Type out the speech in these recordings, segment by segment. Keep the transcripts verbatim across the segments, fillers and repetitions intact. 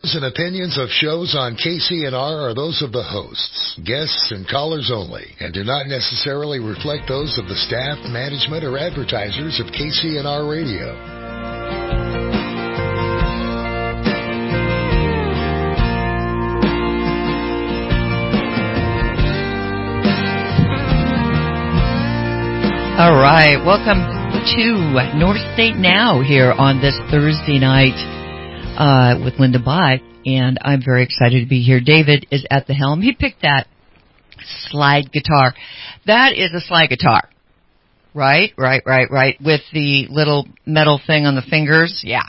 And opinions of shows on K C N R are those of the hosts, guests, and callers only, and do not necessarily reflect those of the staff, management, or advertisers of K C N R Radio. All right, welcome to North State Now here on this Thursday night uh, with Linda Bott, and I'm very excited to be here. David is at the helm. He picked that slide guitar. That is a slide guitar, right? Right, right, right, with the little metal thing on the fingers. Yeah.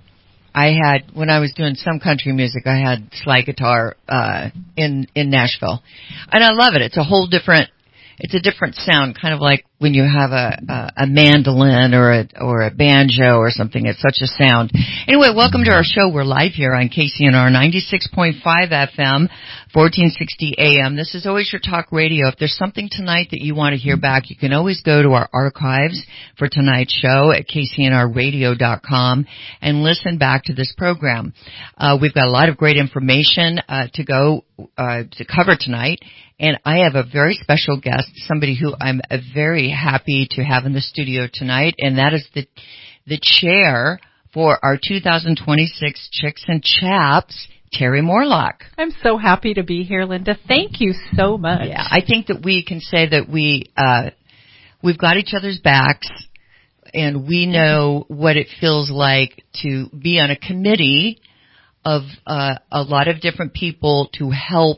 I had, when I was doing some country music, I had slide guitar uh, in in Nashville, and I love it. It's a whole different. It's a different sound, kind of like when you have a, a, a mandolin or a, or a banjo or something. It's such a sound. Anyway, welcome to our show. We're live here on K C N R ninety-six point five F M, fourteen sixty A M. This is always your talk radio. If there's something tonight that you want to hear back, you can always go to our archives for tonight's show at K C N R radio dot com and listen back to this program. Uh, we've got a lot of great information uh, to go uh, to cover tonight. And I have a very special guest, somebody who I'm uh, very happy to have in the studio tonight, and that is the the chair for our two thousand twenty-six Chicks and Chaps, Terry Morlock. I'm so happy to be here, Linda. Thank you so much. Yeah, I think that we can say that we uh, we've got each other's backs, and we know what it feels like to be on a committee of uh, a lot of different people to help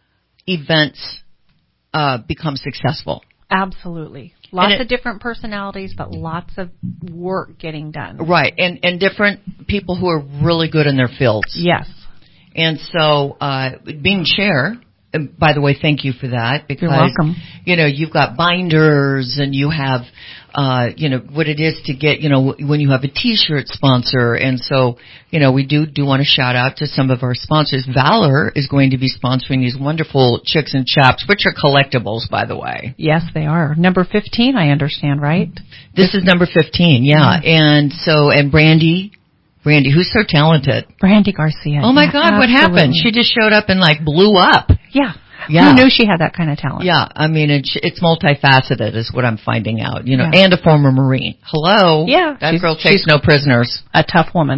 events uh, become successful. Absolutely. Lots it, of different personalities, but lots of work getting done. Right, and, and different people who are really good in their fields. Yes. And so uh, being chair, and by the way, thank you for that. Because, you're welcome. You know, you've got binders and you have, uh, you know, what it is to get, you know, when you have a T-shirt sponsor. And so, you know, we do, do want to shout out to some of our sponsors. Valor is going to be sponsoring these wonderful Chicks and Chaps, which are collectibles, by the way. Yes, they are. Number fifteen, I understand, right? This is number fifteen, yeah. Mm-hmm. And so, and Brandy. Brandy, who's so talented. Brandy Garcia. Oh, my yeah, God, absolutely. What happened? She just showed up and, like, blew up. Yeah. Yeah. Who knew she had that kind of talent? Yeah, I mean, it's, it's multifaceted is what I'm finding out, you know, yeah. and a former Marine. Hello? Yeah. That girl takes no prisoners. A tough woman.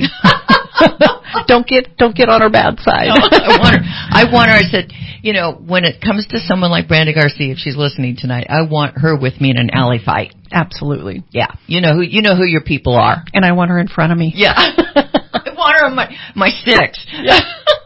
don't get don't get on her bad side. No, I want her, I want her, I said, you know, when it comes to someone like Brandy Garcia, if she's listening tonight, I want her with me in an alley fight. Absolutely. Yeah. You know who, you know who your people are. And I want her in front of me. Yeah. I want her on my, my six. Yeah.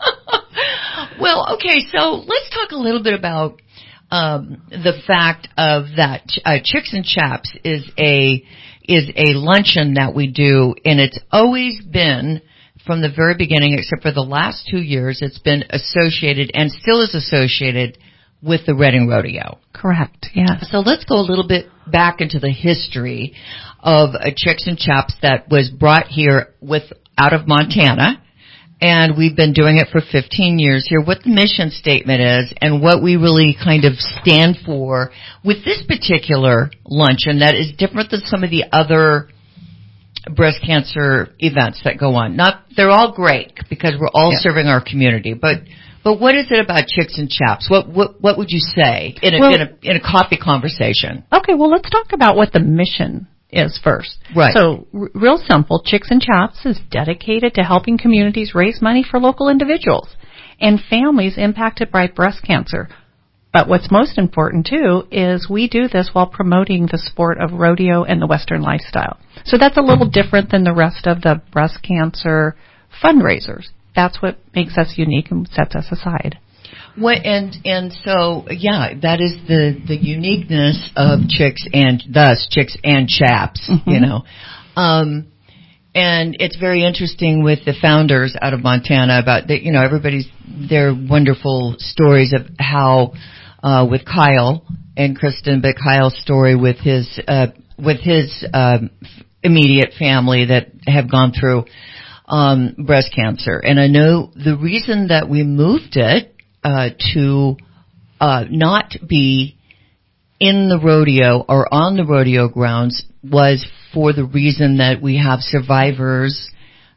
Well, okay, so let's talk a little bit about um, the fact of that uh, Chicks and Chaps is a is a luncheon that we do, and it's always been from the very beginning, except for the last two years, it's been associated and still is associated with the Reading Rodeo. Correct, yeah. So let's go a little bit back into the history of uh, Chicks and Chaps that was brought here with out of Montana. And we've been doing it for fifteen years here, what the mission statement is and what we really kind of stand for with this particular luncheon that is different than some of the other breast cancer events that go on. Not, they're all great because we're all yeah. serving our community, but but what is it about Chicks and Chaps? What what what would you say in a, well, in a in a coffee conversation? Okay, well, let's talk about what the mission is first. Right. So, r- real simple, Chicks and Chaps is dedicated to helping communities raise money for local individuals and families impacted by breast cancer. But what's most important, too, is we do this while promoting the sport of rodeo and the Western lifestyle. So that's a little different than the rest of the breast cancer fundraisers. That's what makes us unique and sets us aside. What, and and so yeah, that is the the uniqueness of Chicks and thus Chicks and Chaps, mm-hmm. you know, um, and it's very interesting with the founders out of Montana about the, you know, everybody's their wonderful stories of how uh, with Kyle and Kristen, but Kyle's story with his uh, with his um, immediate family that have gone through um, breast cancer, and I know the reason that we moved it. Uh, to uh, not be in the rodeo or on the rodeo grounds was for the reason that we have survivors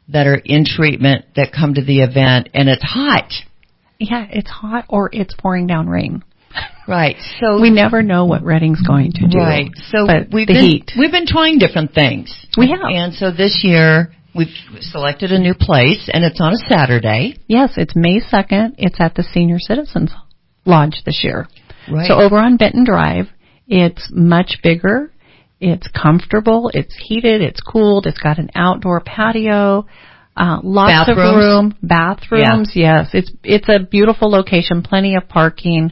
that are in treatment that come to the event, and it's hot. Yeah, it's hot or it's pouring down rain. Right. So we never know what Reading's going to do. Right. So but we've the been, heat. We've been trying different things. We have. And so this year we've selected a new place, and it's on a Saturday. Yes, it's May second. It's at the Senior Citizens Lodge this year. Right. So over on Benton Drive, it's much bigger. It's comfortable. It's heated. It's cooled. It's got an outdoor patio. Uh, lots bathrooms. of room. Bathrooms. Yeah. Yes. It's, it's a beautiful location. Plenty of parking.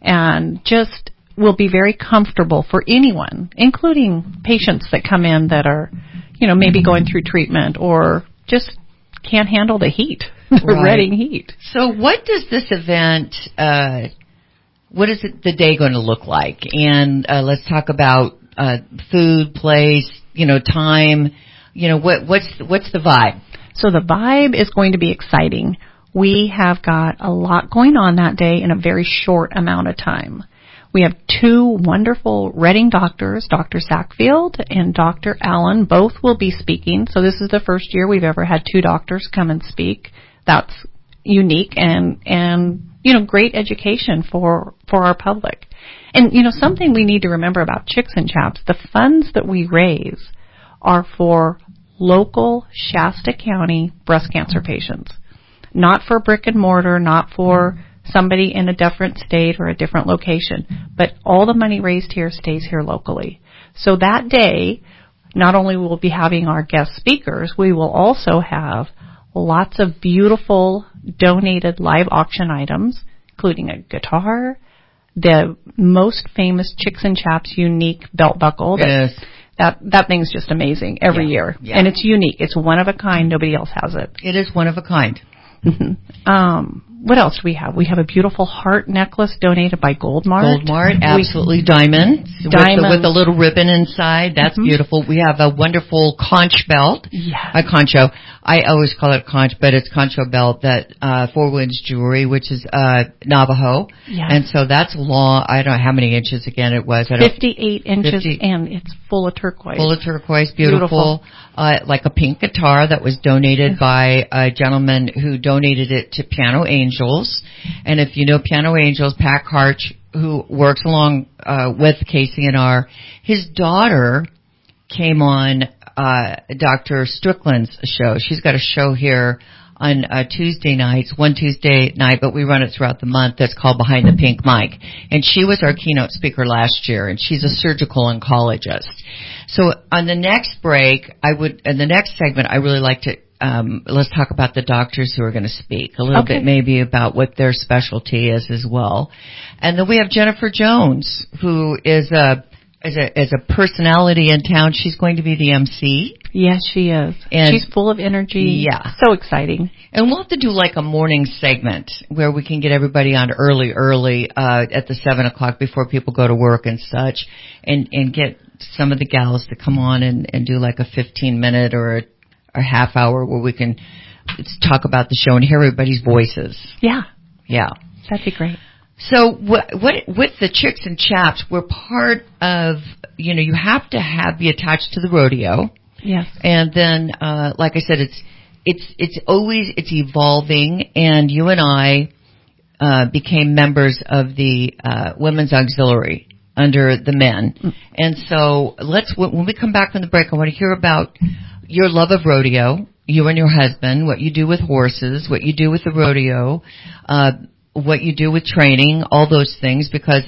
And just will be very comfortable for anyone, including patients that come in that are, you know, maybe going through treatment or just can't handle the heat, the right. Reading heat. So what does this event, uh, what is it, the day going to look like? And uh, let's talk about uh, food, place, you know, time. You know, what, what's what's the vibe? So the vibe is going to be exciting. We have got a lot going on that day in a very short amount of time. We have two wonderful Reading doctors, Doctor Sackfield and Doctor Allen. Both will be speaking. So this is the first year we've ever had two doctors come and speak. That's unique and, and you know, great education for, for our public. And, you know, something we need to remember about Chicks and Chaps, the funds that we raise are for local Shasta County breast cancer patients. Not for brick and mortar, not for somebody in a different state or a different location. But all the money raised here stays here locally. So that day, not only will we be having our guest speakers, we will also have lots of beautiful donated live auction items, including a guitar, the most famous Chicks and Chaps unique belt buckle. That, yes. That, that thing's just amazing every yeah. year. Yeah. And it's unique. It's one of a kind. Nobody else has it. It is one of a kind. Mm-hmm. Um, what else do we have? We have a beautiful heart necklace donated by Goldmart. Goldmart, absolutely diamond. Diamond. With, with a little ribbon inside. That's mm-hmm. beautiful. We have a wonderful conch belt. Yeah. A concho. I always call it conch, but it's concho belt that, uh, Four Winds Jewelry, which is, uh, Navajo. Yeah. And so that's long. I don't know how many inches again it was. I don't, fifty-eight inches fifty and it's full of turquoise. Full of turquoise. Beautiful. beautiful. Uh, like a pink guitar that was donated by a gentleman who donated it to Piano Angels. And if you know Piano Angels, Pat Karch, who works along uh, with K C N R, his daughter came on uh, Doctor Strickland's show. She's got a show here on uh, Tuesday nights, one Tuesday night, but we run it throughout the month. That's called Behind the Pink Mic. And she was our keynote speaker last year, and she's a surgical oncologist. So on the next break, I would, in the next segment, I really like to Um, let's talk about the doctors who are going to speak a little okay. bit, maybe about what their specialty is as well. And then we have Jennifer Jones, who is a is a is a personality in town. She's going to be the M C. Yes, she is. And she's full of energy. Yeah, so exciting. And we'll have to do like a morning segment where we can get everybody on early, early uh, at the seven o'clock before people go to work and such, and and get some of the gals to come on and and do like a fifteen minute or a a half hour where we can talk about the show and hear everybody's voices. Yeah. Yeah. That'd be great. So what, what, with the Chicks and Chaps, we're part of, you know, you have to have, be attached to the rodeo. Yes. And then, uh, like I said, it's, it's, it's always, it's evolving, and you and I, uh, became members of the, uh, Women's Auxiliary under the men. Mm. And so let's, when we come back from the break, I want to hear about your love of rodeo, you and your husband, what you do with horses, what you do with the rodeo, uh, what you do with training, all those things, because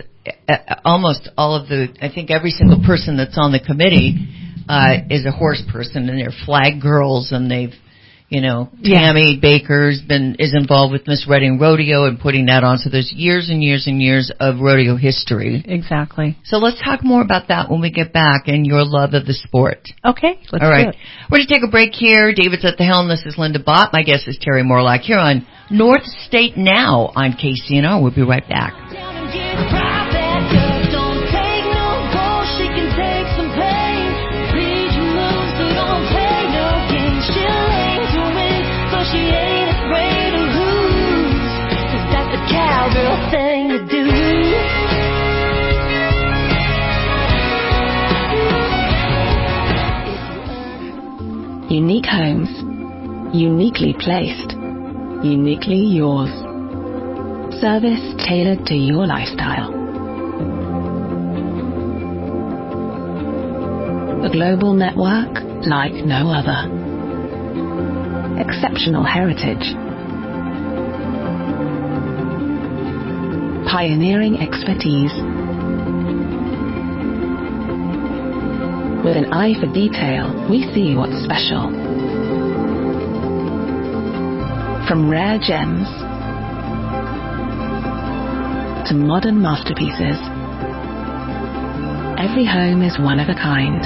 almost all of the, I think every single person that's on the committee, uh, is a horse person, and they're flag girls, and they've, you know, Tammy yeah. Baker's been, is involved with Miss Reading Rodeo and putting that on. So there's years and years and years of rodeo history. Exactly. So let's talk more about that when we get back and your love of the sport. Okay, let's All right. do it. We're going to take a break here. David's at the helm. This is Linda Bott. My guest is Terry Morlock here on North State Now on K C N R. We'll be right back. Thing to do. Unique Homes, Uniquely placed. Uniquely yours. Service tailored to your lifestyle. A global network like no other. Exceptional heritage. Pioneering expertise. With an eye for detail, we see what's special. From rare gems to modern masterpieces, every home is one of a kind.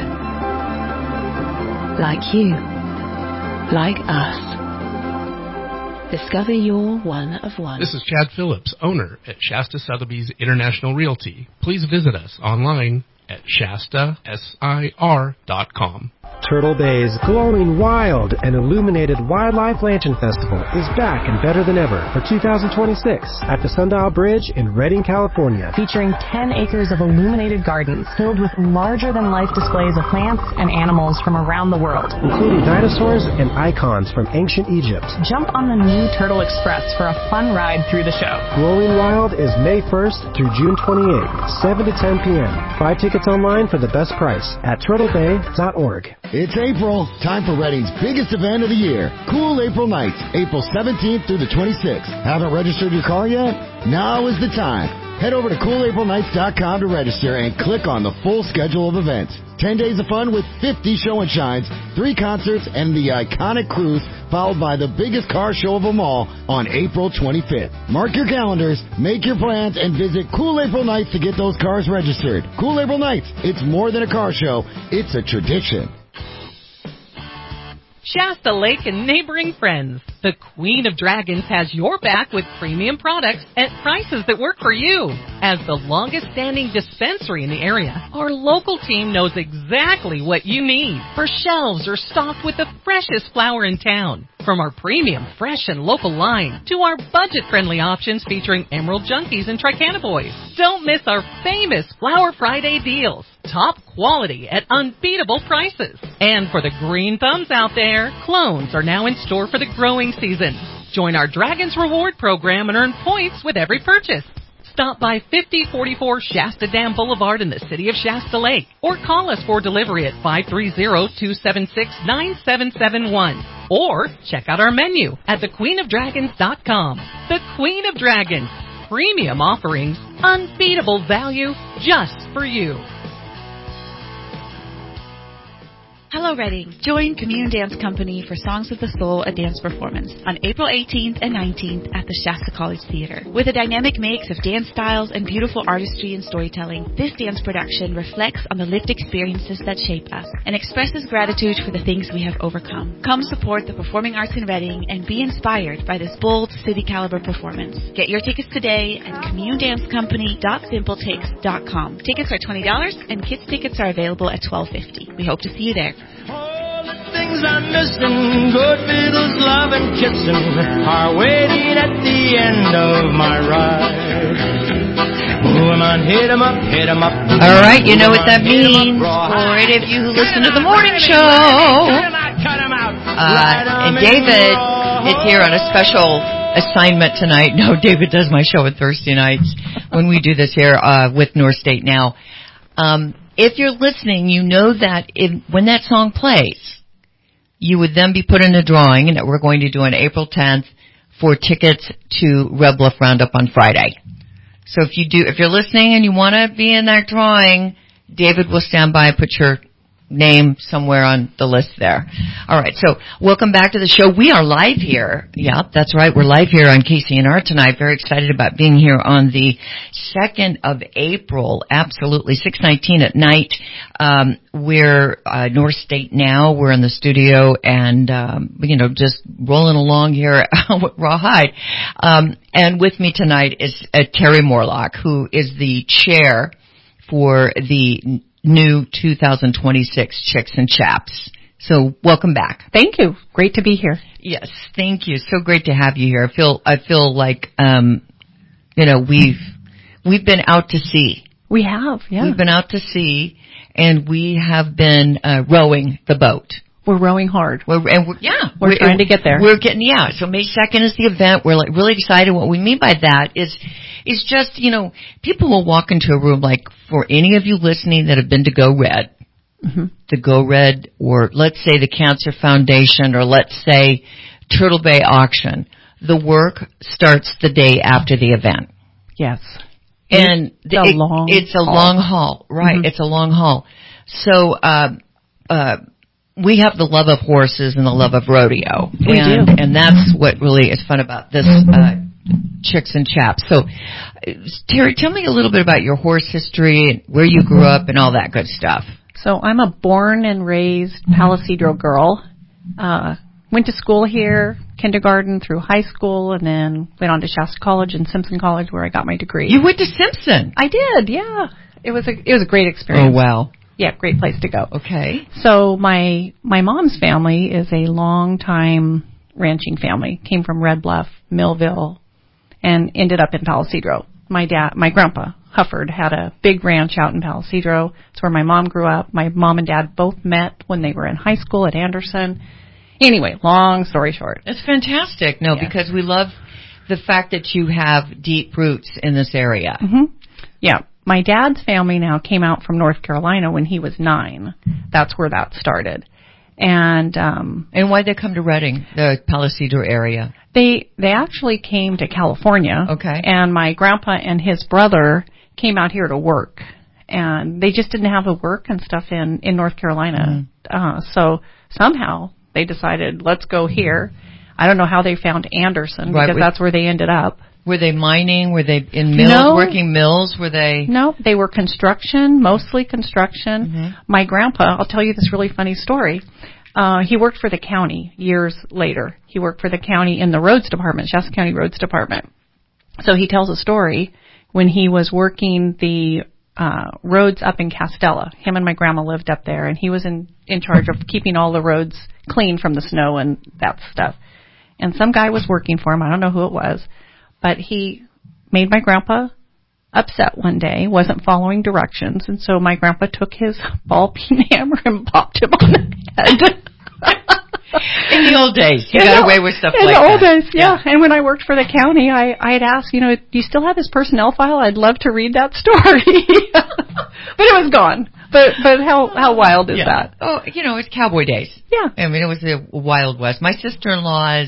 Like you, like us. Discover your one of one. This is Chad Phillips, owner at Shasta Sotheby's International Realty. Please visit us online at Shasta Sir dot com. Turtle Bay's glowing wild and illuminated Wildlife Lantern Festival is back and better than ever for two thousand twenty-six at the Sundial Bridge in Redding, California. Featuring ten acres of illuminated gardens filled with larger-than-life displays of plants and animals from around the world, including dinosaurs and icons from ancient Egypt. Jump on the new Turtle Express for a fun ride through the show. Glowing Wild is May first through June twenty-eighth, seven to ten p.m. Buy tickets online for the best price at turtle bay dot org. It's April, time for Redding's biggest event of the year, Cool April Nights, April seventeenth through the twenty-sixth. Haven't registered your car yet? Now is the time. Head over to cool april nights dot com to register and click on the full schedule of events. ten days of fun with fifty show and shines, three concerts, and the iconic cruise, followed by the biggest car show of them all on April twenty-fifth. Mark your calendars, make your plans, and visit Cool April Nights to get those cars registered. Cool April Nights, it's more than a car show, it's a tradition. Shasta Lake and neighboring friends. The Queen of Dragons has your back with premium products at prices that work for you. As the longest-standing dispensary in the area, our local team knows exactly what you need. Our shelves are stocked with the freshest flower in town. From our premium, fresh, and local line to our budget-friendly options featuring Emerald Junkies and Tricana Boys. Don't miss our famous Flower Friday deals. Top quality at unbeatable prices. And for the green thumbs out there, clones are now in store for the growing season. Join our Dragons Reward program and earn points with every purchase. Stop by fifty forty-four Shasta Dam Boulevard in the city of Shasta Lake or call us for delivery at five three zero, two seven six, nine seven seven one or check out our menu at the queen of dragons dot com. The Queen of Dragons. Premium offerings, unbeatable value just for you. Hello, Redding. Join Commune Dance Company for Songs of the Soul, a dance performance on April eighteenth and nineteenth at the Shasta College Theater. With a dynamic mix of dance styles and beautiful artistry and storytelling, this dance production reflects on the lived experiences that shape us and expresses gratitude for the things we have overcome. Come support the performing arts in Redding and be inspired by this bold city-caliber performance. Get your tickets today at commune dance company dot simpletix dot com. Tickets are twenty dollars and kids tickets are available at twelve fifty. We hope to see you there. All the things I'm missing, good fiddles, love, and kissing, are waiting at the end of my ride. Move 'em on, hit 'em up, hit 'em up. All right, you know what that means for any of you who listen to the morning show. Uh, and David is here on a special assignment tonight. No, David does my show on Thursday nights when we do this here uh, with North State Now. Um, If you're listening, you know that if, when that song plays, you would then be put in a drawing that we're going to do on April tenth for tickets to Red Bluff Roundup on Friday. So if you do, if you're listening and you want to be in that drawing, David will stand by and put your name somewhere on the list there. All right, so welcome back to the show. We are live here. Yep, that's right. We're live here on K C N R tonight. Very excited about being here on the second of April. Absolutely, six nineteen at night. Um, we're uh, North State Now. We're in the studio and, um, you know, just rolling along here with Rawhide. Um, and with me tonight is uh, Terry Morlock, who is the chair for the new two thousand twenty-six Chicks and Chaps. So welcome back. Thank you. Great to be here. Yes, thank you. So great to have you here. I feel I feel like um you know, we've we've been out to sea. We have, yeah. We've been out to sea and we have been uh, rowing the boat. We're rowing hard. We're, and we're, yeah. We're, we're trying to get there. We're getting, yeah. So May second is the event. We're like really excited. What we mean by that is, is just, you know, people will walk into a room like, for any of you listening that have been to Go Red, mm-hmm. the Go Red, or let's say the Cancer Foundation, or let's say Turtle Bay Auction, the work starts the day after the event. Yes. And it's a it, long it's a haul. long haul, right? Mm-hmm. It's a long haul. So, uh, uh, we have the love of horses and the love of rodeo. We and, do. And that's what really is fun about this, uh, Chicks and Chaps. So, Terry, tell me a little bit about your horse history and where you grew up and all that good stuff. So I'm a born and raised Palisadro girl. Uh, went to school here, kindergarten through high school, and then went on to Shasta College and Simpson College where I got my degree. You went to Simpson? I did, yeah. It was a it was a great experience. Oh, wow. Yeah, great place to go. Okay. So my my mom's family is a long time ranching family. Came from Red Bluff, Millville, and ended up in Palisadro. My dad, my grandpa, Hufford, had a big ranch out in Palisadro. It's where my mom grew up. My mom and dad both met when they were in high school at Anderson. Anyway, long story short. It's fantastic. No, yeah. because we love the fact that you have deep roots in this area. Mm-hmm. Yeah. My dad's family now came out from North Carolina when he was nine. That's where that started. And um and why'd they come to Redding, the Palisadro area? They they actually came to California. Okay. And my grandpa and his brother came out here to work. And they just didn't have the work and stuff in, in North Carolina. Mm. Uh, so somehow they decided, let's go here. I don't know how they found Anderson, right, because that's where they ended up. Were they mining? Were they in mills, no, working mills? Were they? No, they were construction, mostly construction. Mm-hmm. My grandpa, I'll tell you this really funny story. Uh, he worked for the county years later. He worked for the county in the roads department, Shasta County Roads Department. So he tells a story when he was working the uh, roads up in Castella. Him and my grandma lived up there, and he was in, in charge of keeping all the roads clean from the snow and that stuff. And some guy was working for him. I don't know who it was. But he made my grandpa upset one day, wasn't following directions, and so my grandpa took his ball-peen hammer and popped him on the head. In the old days, you in got the, away with stuff in like the that. old days, yeah. yeah. And when I worked for the county, I, I'd ask, you know, do you still have his personnel file? I'd love to read that story. But it was gone. But but how how wild is yeah. that? Oh, you know, it's cowboy days. Yeah. I mean, it was the Wild West. My sister-in-law's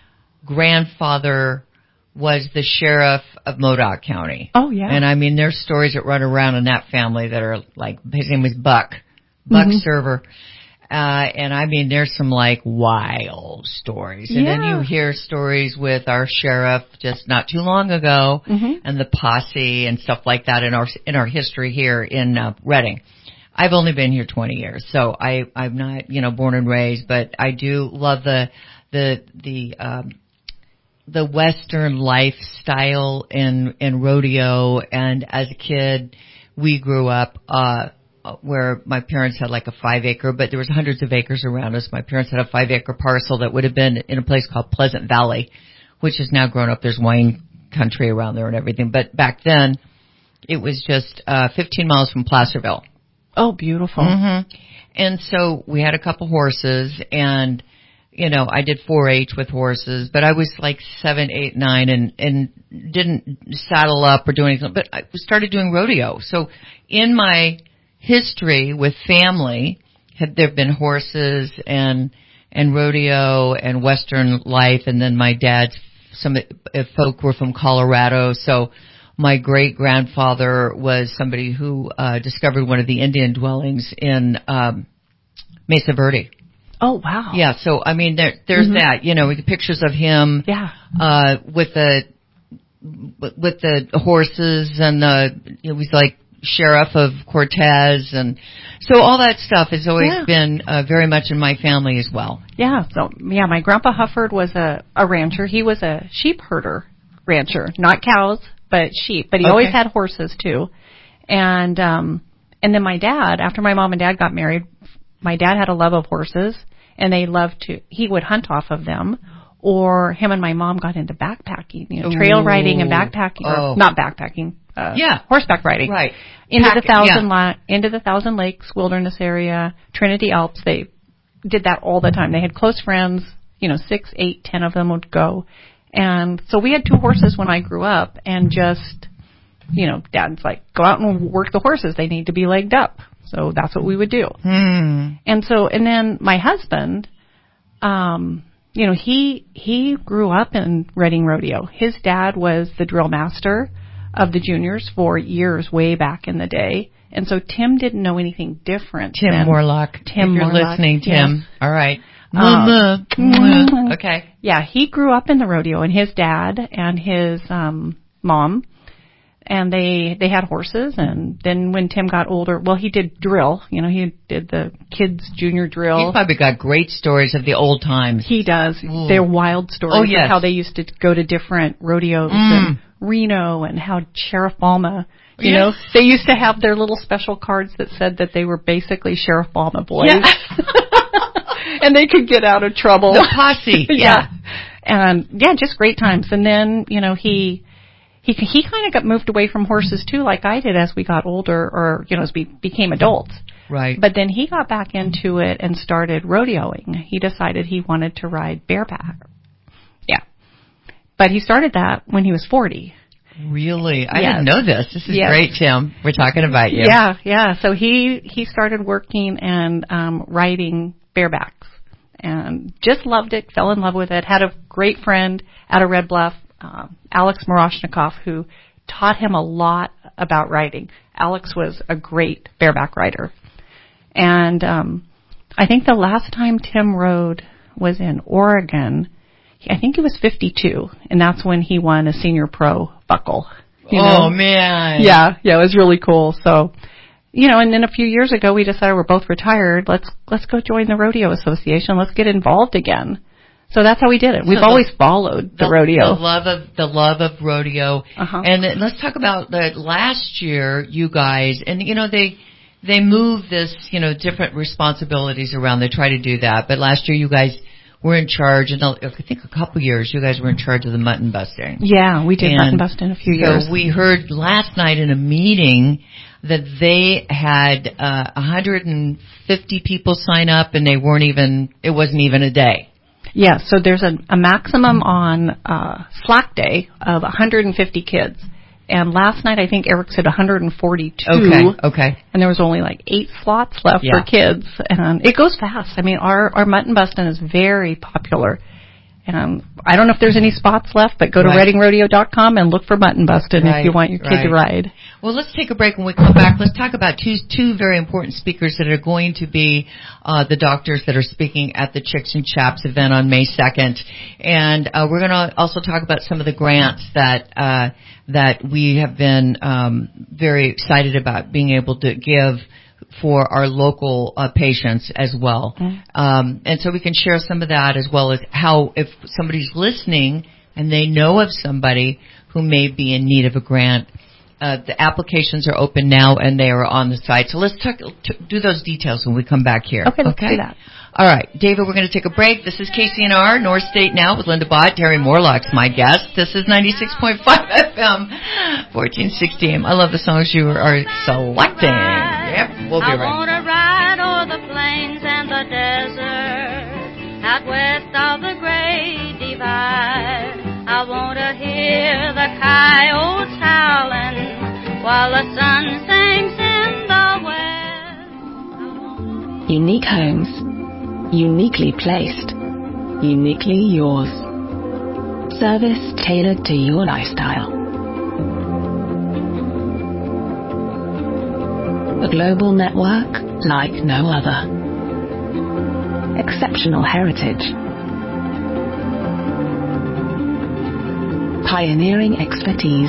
grandfather was the sheriff of Modoc County. Oh, yeah. And I mean, there's stories that run around in that family that are like, his name was Buck, Buck mm-hmm. Server. Uh, and I mean, there's some like wild stories. And yeah. then you hear stories with our sheriff just not too long ago mm-hmm. and the posse and stuff like that in our, in our history here in uh, Redding. I've only been here twenty years, so I, I'm not, you know, born and raised, but I do love the, the, the, um, the Western lifestyle in, in rodeo. And as a kid, we grew up, uh, where my parents had like a five acre, but there was hundreds of acres around us. My parents had a five acre parcel that would have been in a place called Pleasant Valley, which has now grown up. There's wine country around there and everything. But back then, it was just, uh, fifteen miles from Placerville. Oh, beautiful. Mm-hmm. And so we had a couple horses, and you know, I did four H with horses, but I was like seven, eight, nine, and, and didn't saddle up or do anything, but I started doing rodeo. So in my history with family, have there been horses and, and rodeo and Western life, and then my dad's, some folk were from Colorado, so my great-grandfather was somebody who uh, discovered one of the Indian dwellings in um, Mesa Verde. Oh, wow. Yeah, so, I mean, there, there's mm-hmm. that, you know, with the pictures of him yeah. uh, with the with the horses, and the, it was like sheriff of Cortez, and so all that stuff has always yeah. been uh, very much in my family as well. Yeah, so, yeah, my grandpa Hufford was a, a rancher. He was a sheep herder rancher, not cows, but sheep. But he okay. always had horses, too. And um, and then my dad, after my mom and dad got married, my dad had a love of horses, and they loved to, he would hunt off of them, or him and my mom got into backpacking, you know, trail Ooh. riding and backpacking, or oh. not backpacking, uh, yeah. horseback riding. Right. Into Pack, the Thousand yeah. Li- into the Thousand Lakes wilderness area, Trinity Alps. They did that all the time. They had close friends, you know, six, eight, ten of them would go. And so we had two horses when I grew up, and just, you know, Dad's like, go out and work the horses. They need to be legged up. So that's what we would do. Hmm. And so, and then my husband, um, you know, he he grew up in Reading Rodeo. His dad was the drill master of the juniors for years, way back in the day. And so Tim didn't know anything different. Tim than Morlock. Tim if you're Morlock, listening, Tim. yes. All right. Um, Mama. Okay. Yeah, he grew up in the rodeo, and his dad and his um mom, and they they had horses. And then when Tim got older, well, he did drill. You know, he did the kids junior drill. He's probably got great stories of the old times. He does. Ooh. They're wild stories Oh, yes. of how they used to go to different rodeos Mm. in Reno, and how Sheriff Balma, you Yeah. know, they used to have their little special cards that said that they were basically Sheriff Balma boys. Yeah. And they could get out of trouble. The posse. Yeah. And yeah, just great times. And then, you know, he he he kind of got moved away from horses too, like I did as we got older, or, you know, as we became adults. Right. But then he got back into it and started rodeoing. He decided he wanted to ride bareback. Yeah. But he started that when he was forty. Really? I Yes. didn't know this. This is Yes. great, Tim. We're talking about you. Yeah, yeah. So he he started working and um riding barebacks, and just loved it, fell in love with it. Had a great friend out of Red Bluff, uh, Alex Moroshnikov, who taught him a lot about riding. Alex was a great bareback rider. And um I think the last time Tim rode was in Oregon. I think he was fifty-two, and that's when he won a senior pro buckle. You Oh, know? man. Yeah, yeah, it was really cool. So, you know, and then a few years ago we decided we're both retired. Let's let's go join the rodeo association. Let's get involved again. So that's how we did it. We've So the- always followed the, The, rodeo. the love of the love of rodeo. Uh-huh. And then let's talk about that. Last year, you guys, and you know they they move this, you know, different responsibilities around. They try to do that, but last year you guys were in charge, and I think a couple years you guys were in charge of the mutton busting. Yeah, we did And mutton bust in a few so years. we heard last night in a meeting that they had uh, one hundred fifty people sign up, and they weren't even. It wasn't even a day. Yeah, so there's a, a maximum on uh, Slack Day of one hundred fifty kids. And last night I think Eric said one hundred forty-two. Okay. Okay. And there was only like eight slots left Yeah. for kids. And it goes fast. I mean, our, our mutton bustin' is very popular. And I don't know if there's any spots left, but go to Right. reading rodeo dot com and look for mutton bustin' Right, if you want your kid to right. ride. Well, let's take a break. When we come back, let's talk about two two very important speakers that are going to be uh, the doctors that are speaking at the Chicks and Chaps event on May second, and uh, we're going to also talk about some of the grants that uh, that we have been um, very excited about being able to give for our local uh, patients as well. Mm-hmm. Um, and so we can share some of that, as well as how if somebody's listening and they know of somebody who may be in need of a grant, uh, the applications are open now and they are on the site. So let's talk, t- do those details when we come back here. Okay, let's do that. All right, David, we're going to take a break. This is K C N R, North State Now with Linda Bott. Terry Morlock's my guest. This is ninety-six point five F M, fourteen sixty A M. I love the songs you are selecting. Yep, we'll be I right want to ride o'er the plains and the desert, out west of the Great Divide. I want to hear the coyotes howling while the sun sinks in the west. Unique homes. Uniquely placed. Uniquely yours. Service tailored to your lifestyle. A global network like no other. Exceptional heritage. Pioneering expertise.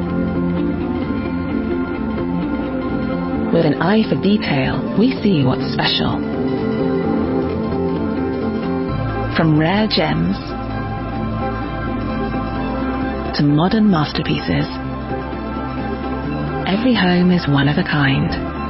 With an eye for detail, we see what's special. From rare gems to modern masterpieces, every home is one of a kind.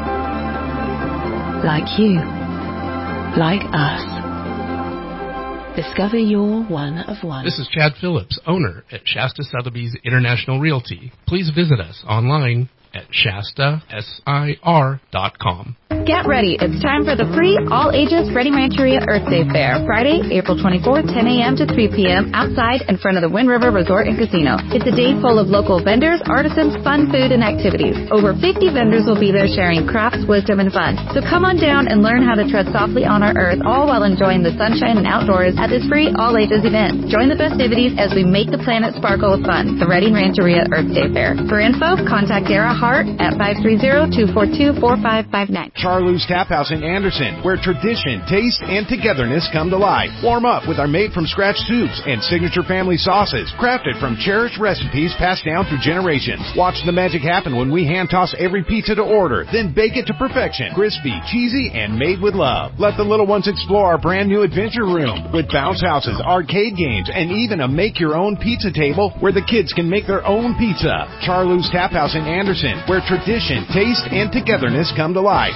Like you, like us. Discover your one of one. This is Chad Phillips, owner at Shasta Sotheby's International Realty. Please visit us online at Shasta S I R dot com. Get ready. It's time for the free all-ages Reading Rancheria Earth Day Fair. Friday, April twenty-fourth, ten a.m. to three p.m. outside in front of the Wind River Resort and Casino. It's a day full of local vendors, artisans, fun food, and activities. Over fifty vendors will be there sharing crafts, wisdom, and fun. So come on down and learn how to tread softly on our earth, all while enjoying the sunshine and outdoors at this free all-ages event. Join the festivities as we make the planet sparkle with fun. The Reading Rancheria Earth Day Fair. For info, contact Dara Hart at five three zero, two four two, four five five nine. Charlou's Tap House in Anderson, where tradition, taste, and togetherness come to life. Warm up with our made-from-scratch soups and signature family sauces, crafted from cherished recipes passed down through generations. Watch the magic happen when we hand-toss every pizza to order, then bake it to perfection. Crispy, cheesy, and made with love. Let the little ones explore our brand-new adventure room with bounce houses, arcade games, and even a make-your-own pizza table where the kids can make their own pizza. Charlou's Tap House in Anderson, where tradition, taste, and togetherness come to life.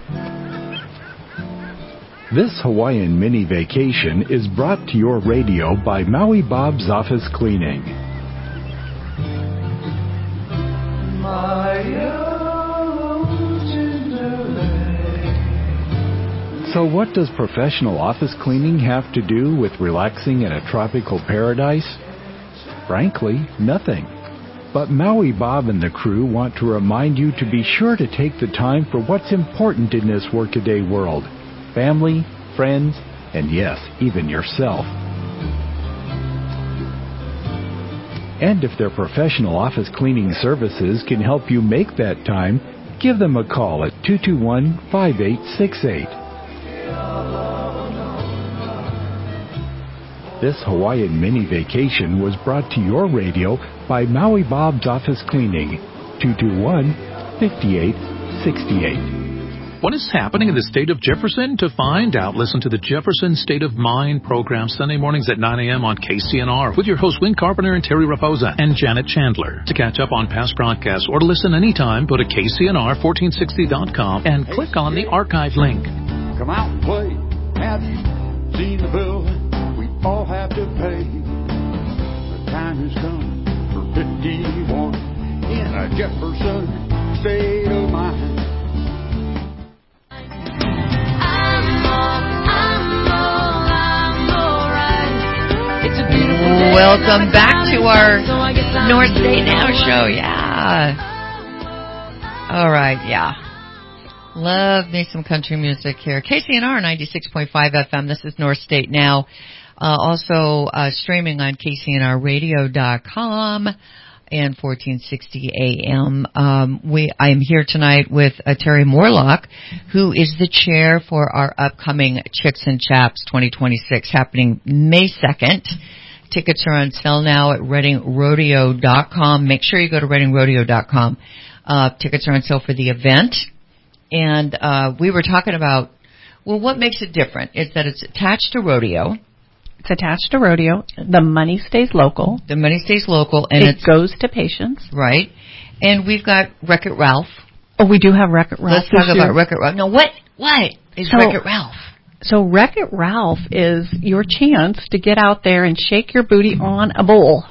This Hawaiian mini vacation is brought to your radio by Maui Bob's Office Cleaning. So what does professional office cleaning have to do with relaxing in a tropical paradise? Frankly, nothing. But Maui Bob and the crew want to remind you to be sure to take the time for what's important in this workaday world. Family, friends, and yes, even yourself. And if their professional office cleaning services can help you make that time, give them a call at two two one, five eight six eight. This Hawaiian mini vacation was brought to your radio by Maui Bob's Office Cleaning, two two one, five eight six eight. What is happening in the state of Jefferson? To find out, listen to the Jefferson State of Mind program Sunday mornings at nine a.m. on K C N R with your hosts Win Carpenter and Terry Raposa and Janet Chandler. To catch up on past broadcasts or to listen anytime, go to K C N R fourteen sixty dot com and click on the archive link. Come out and play. Have you seen the bill we all have to pay? The time has come for fifty-one in a Jefferson State of Mind. Welcome back to our North State Now show. Yeah. All right. Yeah. Love me some country music here. K C N R ninety-six point five F M. This is North State Now. Uh, also uh, streaming on K C N R radio dot com and fourteen sixty A M. Um, we I am here tonight with uh, Terry Morlock, who is the chair for our upcoming Chicks and Chaps twenty twenty-six, happening May second. Tickets are on sale now at reading rodeo dot com. Make sure you go to reading rodeo dot com. Uh, tickets are on sale for the event. And uh, we were talking about, well, what makes it different? It's that it's attached to rodeo. It's attached to rodeo. The money stays local. The money stays local. And it goes to patients. Right. And we've got Wreck-It Ralph. Oh, we do have Wreck-It Ralph. Let's talk about Wreck-It Ralph. No, what? What is so, Wreck-It Ralph? So Wreck-It Ralph is your chance to get out there and shake your booty on a bull.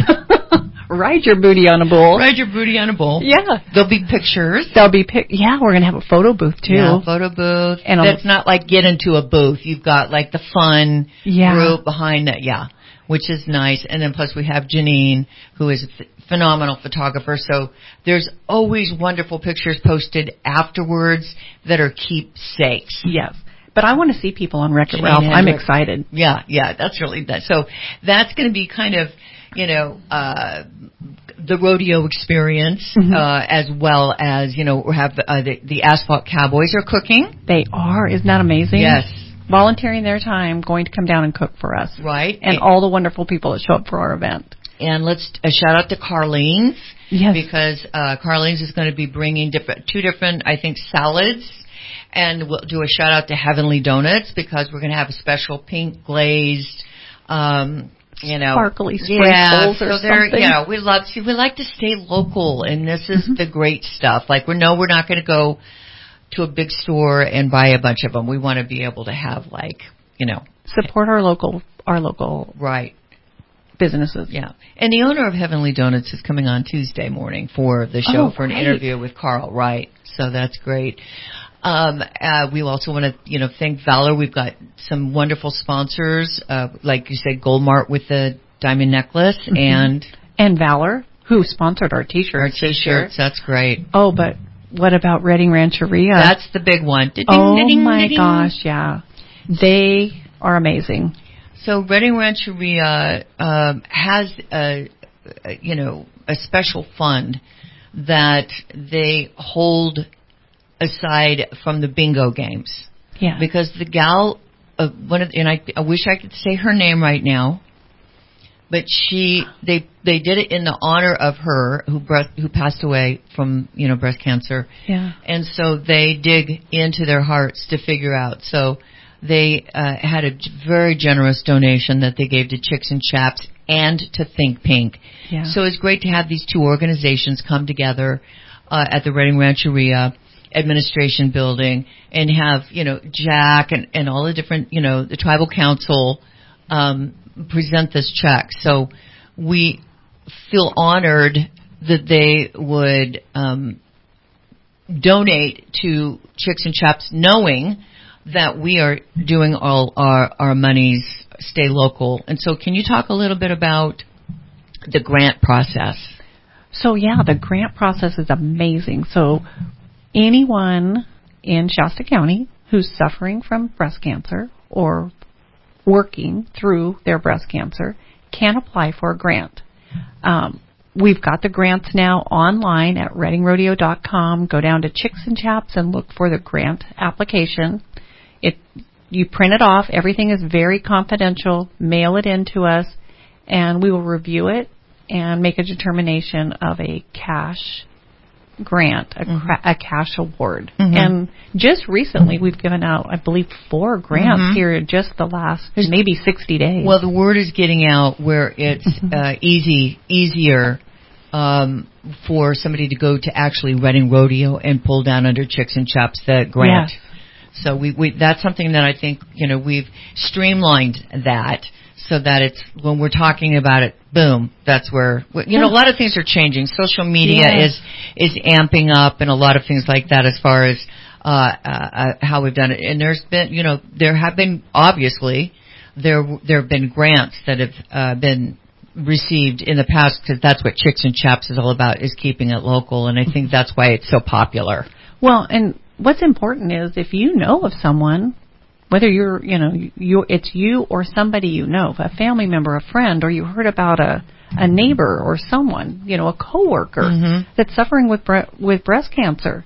Ride your booty on a bull. Ride your booty on a bull. Yeah. There'll be pictures. There'll be pic. Yeah, we're going to have a photo booth, too. Yeah, photo booth. And that's not like get into a booth. You've got like the fun yeah. group behind that. Yeah, which is nice. And then plus we have Janine, who is a phenomenal photographer. So there's always wonderful pictures posted afterwards that are keepsakes. Yes. But I want to see people on Wreck-It Ralph. I'm excited. Yeah, yeah, that's really nice. So that's going to be kind of, you know, uh, the rodeo experience, mm-hmm. uh, as well as, you know, we have uh, the, the Asphalt Cowboys are cooking. They are. Isn't that amazing? Yes. Volunteering their time, going to come down and cook for us. Right. And, and all the wonderful people that show up for our event. And let's uh, shout out to Carlene's. Yes. Because uh, Carlene's is going to be bringing different, two different, I think, salads. And we'll do a shout out to Heavenly Donuts because we're going to have a special pink glazed, um, you know, sparkly sprinkles yeah, or so something. You know, we love to, we like to stay local, and this is mm-hmm. the great stuff. Like we know we're not going to go to a big store and buy a bunch of them. We want to be able to have like, you know, support our local, our local right businesses. Yeah, and the owner of Heavenly Donuts is coming on Tuesday morning for the show oh, for an great. interview with Carl. Right, so that's great. Um, uh, we also want to, you know, thank Valor. We've got some wonderful sponsors, uh, like you said, Goldmart with the diamond necklace, mm-hmm. and and Valor, who sponsored our T-shirts. Our T-shirts, that's great. Oh, but what about Reading Rancheria? That's the big one. Da-ding, oh da-ding, my da-ding. gosh, yeah, they are amazing. So Reading Rancheria um, has a, a, you know, a special fund that they hold aside from the bingo games. Yeah. Because the gal, uh, one of, and I, I wish I could say her name right now, but she, they, they did it in the honor of her who breast, who passed away from, you know, breast cancer. Yeah. And so they dig into their hearts to figure out. So they uh, had a very generous donation that they gave to Chicks and Chaps and to Think Pink. Yeah. So it's great to have these two organizations come together uh, at the Reading Rancheria administration building and have, you know, Jack and, and all the different, you know, the tribal council um, present this check. So we feel honored that they would um, donate to Chicks and Chaps, knowing that we are doing all our, our monies stay local. And so can you talk a little bit about the grant process? So, yeah, the grant process is amazing. So anyone in Shasta County who's suffering from breast cancer or working through their breast cancer can apply for a grant. Um, we've got the grants now online at reading rodeo dot com. Go down to Chicks and Chaps and look for the grant application. It, you print it off. Everything is very confidential. Mail it in to us, and we will review it and make a determination of a cash grant, a, mm-hmm. cra- a cash award. Mm-hmm. And just recently, we've given out, I believe, four grants mm-hmm. here in just the last maybe sixty days. Well, the word is getting out where it's uh, easy, easier um, for somebody to go to actually Reading Rodeo and pull down under Chicks and Chaps the grant. Yes. So we, we that's something that I think, you know, we've streamlined that so that it's when we're talking about it, boom, that's where, you know, a lot of things are changing. Social media yeah. is is amping up and a lot of things like that as far as uh, uh, how we've done it. And there's been, you know, there have been, obviously, there there have been grants that have uh, been received in the past because that's what Chicks and Chaps is all about, is keeping it local. And I think that's why it's so popular. Well, and what's important is if you know of someone, whether you're, you know, you, it's you or somebody you know, a family member, a friend, or you heard about a, a neighbor or someone, you know, a coworker mm-hmm. that's suffering with bre- with breast cancer,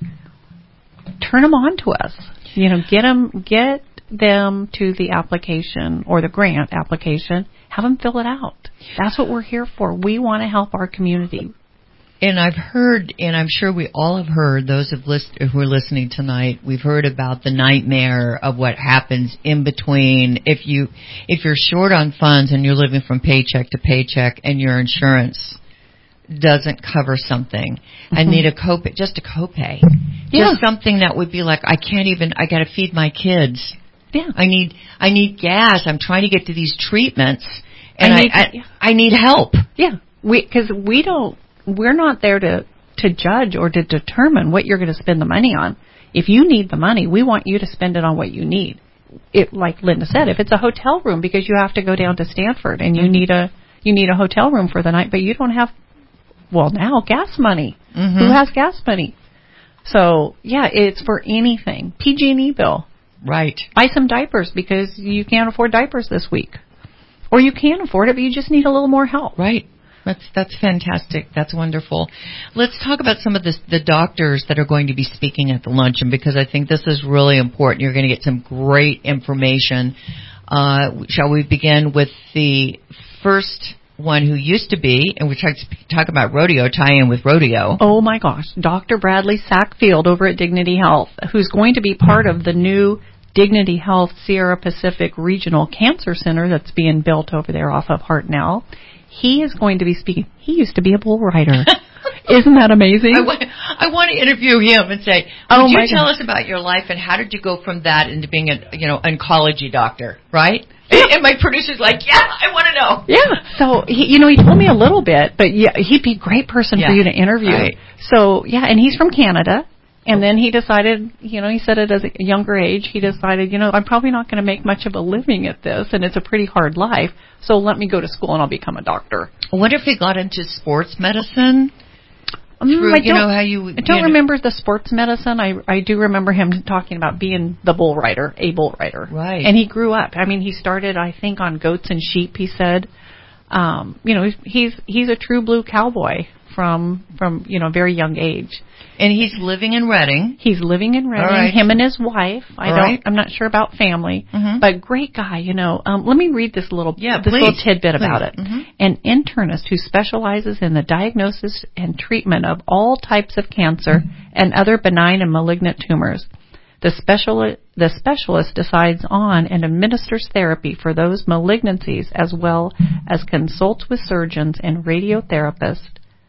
turn them on to us. You know, get them, get them to the application or the grant application. Have them fill it out. That's what we're here for. We want to help our community. And I've heard, and I'm sure we all have heard, those of list, who are listening tonight, we've heard about the nightmare of what happens in between. If you, if you're short on funds and you're living from paycheck to paycheck and your insurance doesn't cover something, mm-hmm. I need a copay, just a copay. Yeah. Just something that would be like, I can't even, I gotta feed my kids. Yeah. I need, I need gas. I'm trying to get to these treatments and I need, I, I, I need help. Yeah. We, cause we don't, we're not there to, to judge or to determine what you're going to spend the money on. If you need the money, we want you to spend it on what you need. It, like Linda said, if it's a hotel room because you have to go down to Stanford and you need a you need a hotel room for the night, but you don't have, well, now gas money. Mm-hmm. Who has gas money? So yeah, it's for anything. P G and E bill. Right. Buy some diapers because you can't afford diapers this week, or you can afford it, but you just need a little more help. Right. That's that's fantastic. That's wonderful. Let's talk about some of the, the doctors that are going to be speaking at the luncheon, because I think this is really important. You're going to get some great information. Uh, shall we begin with the first one who used to be, and we talk, talk about rodeo, tie in with rodeo. Oh, my gosh. Doctor Bradley Sackfield over at Dignity Health, who's going to be part of the new Dignity Health Sierra Pacific Regional Cancer Center that's being built over there off of Hartnell. He is going to be speaking. He used to be a bull rider. Isn't that amazing? I want, I want to interview him and say, would oh you my tell God. us about your life and how did you go from that into being a, you know, oncology doctor, right? Yeah. And my producer's like, yeah, I want to know. Yeah. So, he, you know, he told me a little bit, but yeah, he'd be a great person yeah. for you to interview. Right. So, yeah, and he's from Canada. And then he decided, you know, he said it as a younger age, he decided, you know, I'm probably not going to make much of a living at this, and it's a pretty hard life, so let me go to school and I'll become a doctor. I wonder if he got into sports medicine. Um, Through, I you don't, know, how you, I don't you know, remember the sports medicine. I I do remember him talking about being the bull rider, a bull rider. Right. And he grew up. I mean, he started, I think, on goats and sheep, he said. Um, you know, he's he's a true blue cowboy from, from you know, a very young age. And he's living in Reading. He's living in Reading. Right. Him and his wife. I All don't. right. I'm not sure about family, mm-hmm. but great guy. You know. Um, let me read this little yeah, this please. little tidbit please. about it. Mm-hmm. An internist who specializes in the diagnosis and treatment of all types of cancer and other benign and malignant tumors. The special the specialist decides on and administers therapy for those malignancies, as well as consults with surgeons and radiotherapists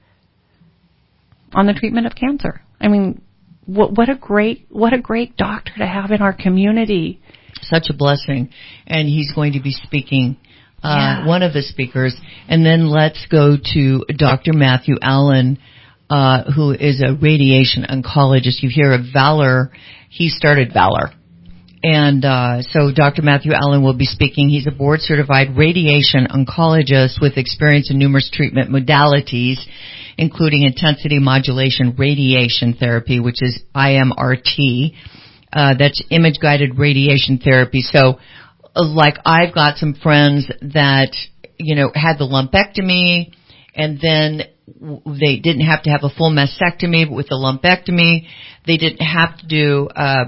on the treatment of cancer. I mean, what, what a great what a great doctor to have in our community. Such a blessing. And he's going to be speaking, uh, yeah. one of the speakers. And then let's go to Doctor Matthew Allen, uh, who is a radiation oncologist. You hear of Valor. He started Valor. And uh, so Doctor Matthew Allen will be speaking. He's a board-certified radiation oncologist with experience in numerous treatment modalities, including intensity modulation radiation therapy, which is I M R T. Uh, that's image-guided radiation therapy. So, uh, like, I've got some friends that, you know, had the lumpectomy, and then w- they didn't have to have a full mastectomy, but with the lumpectomy, they didn't have to do uh,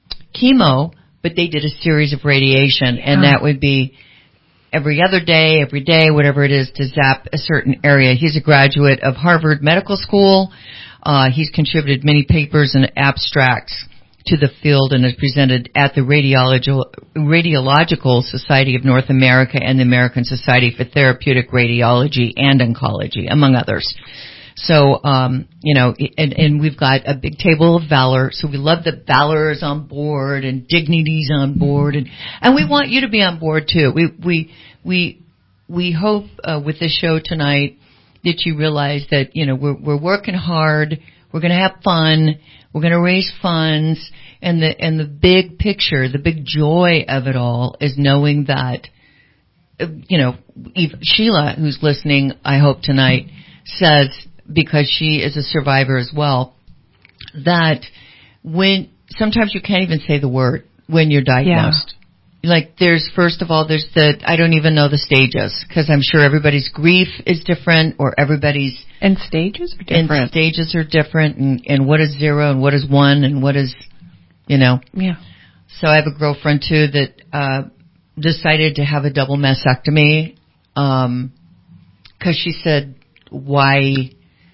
chemo, but they did a series of radiation, yeah. and that would be every other day, every day, whatever it is, to zap a certain area. He's a graduate of Harvard Medical School. Uh, he's contributed many papers and abstracts to the field and is presented at the Radiological, Radiological Society of North America and the American Society for Therapeutic Radiology and Oncology, among others. So, um, you know, and, and we've got a big table of Valor. So we love that Valor is on board and Dignity's on board, and and we want you to be on board too. We we we we hope uh, with this show tonight that you realize that, you know, we're we're working hard. We're going to have fun. We're going to raise funds, and the and the big picture, the big joy of it all is knowing that, uh, you know, Eve, Sheila, who's listening, I hope tonight, says, because she is a survivor as well, that when sometimes you can't even say the word when you're diagnosed. Yeah. Like there's, first of all, there's the, I don't even know the stages, because I'm sure everybody's grief is different, or everybody's... And stages are different. And stages are different, and, and what is zero and what is one and what is, you know. Yeah. So I have a girlfriend too that uh decided to have a double mastectomy, um, because she said, why...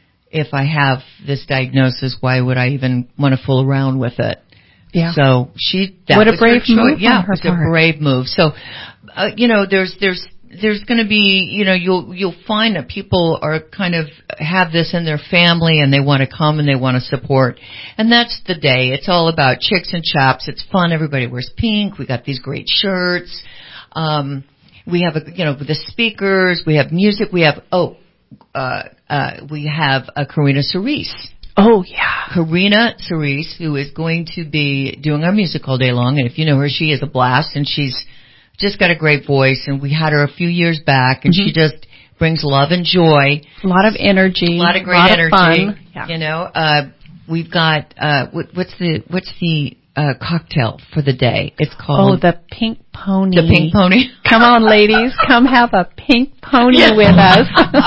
if I have this diagnosis, why would I even want to fool around with it? Yeah. So she, that what was a brave her move. Yeah, on her it's part. a brave move. So, uh, you know, there's, there's, there's going to be, you know, you'll, you'll find that people are kind of have this in their family and they want to come and they want to support. And that's the day. It's all about chicks and chaps. It's fun. Everybody wears pink. We got these great shirts. Um, we have, a, you know, the speakers. We have music. We have, oh, uh, uh, we have a Karina Cerise. Oh, yeah. Karina Cerise, who is going to be doing our music all day long. And if you know her, she is a blast, and she's just got a great voice. And we had her a few years back, and mm-hmm. she just brings love and joy. A lot of energy. A lot of great lot energy. Of fun. Yeah. You know, uh, we've got, uh, what, what's the, what's the, uh, cocktail for the day? It's called. Oh, the Pink Pony. The Pink Pony. Come on, ladies. Come have a pink pony yeah. with us.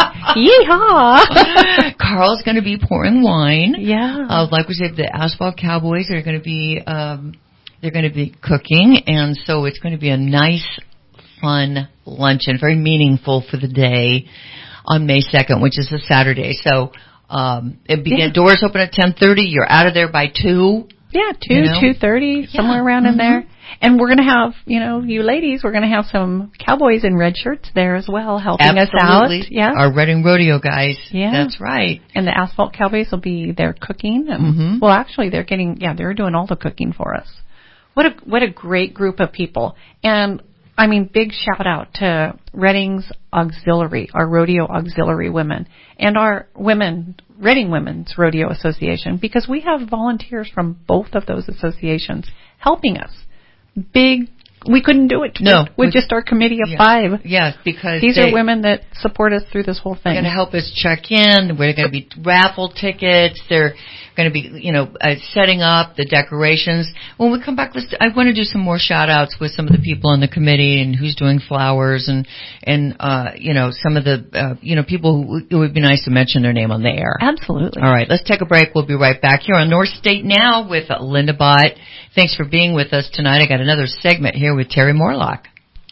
Yeehaw. Carl's going to be pouring wine. Yeah. Uh, like we said, the Asphalt Cowboys are going to be, um, they're going to be cooking. And so it's going to be a nice, fun luncheon, very meaningful for the day on May second, which is a Saturday. So, um, it begin, yeah. doors open at ten thirty. You're out of there by two. Yeah, two, you know? two thirty, yeah. somewhere around mm-hmm. in there. And we're going to have, you know, you ladies, we're going to have some cowboys in red shirts there as well, helping Absolutely. us out. Yeah, our Reading Rodeo guys. Yeah, that's right. And the Asphalt Cowboys will be there cooking. And, mm-hmm. Well, actually, they're getting, yeah, they're doing all the cooking for us. What a what a great group of people. And I mean, big shout out to Reading's Auxiliary, our rodeo auxiliary women, and our women Reading Women's Rodeo Association, because we have volunteers from both of those associations helping us. Big, we couldn't do it no, with just our committee of yeah, five. Yes, because these they, are women that support us through this whole thing. They're going to help us check in. We're going to be raffle tickets. They're going to be, you know, uh, setting up the decorations. When we come back, let's, I want to do some more shout outs with some of the people on the committee and who's doing flowers and, and, uh, you know, some of the, uh, you know, people who, it would be nice to mention their name on the air. Absolutely. All right. Let's take a break. We'll be right back here on North State Now with Linda Bott. Thanks for being with us tonight. I got another segment here with Terry Morlock.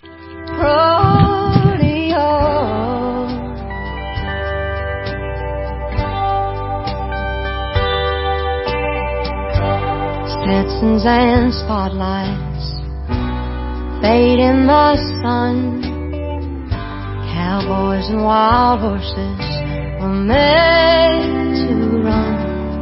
Stetsons and spotlights fade in the sun. Cowboys and wild horses were made to run.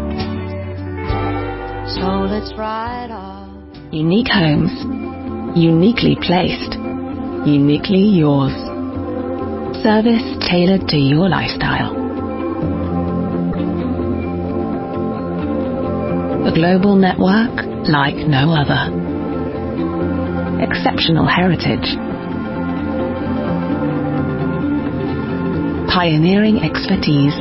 So let's ride off. Unique homes, uniquely placed, uniquely yours. Service tailored to your lifestyle. A global network like no other. Exceptional heritage. Pioneering expertise.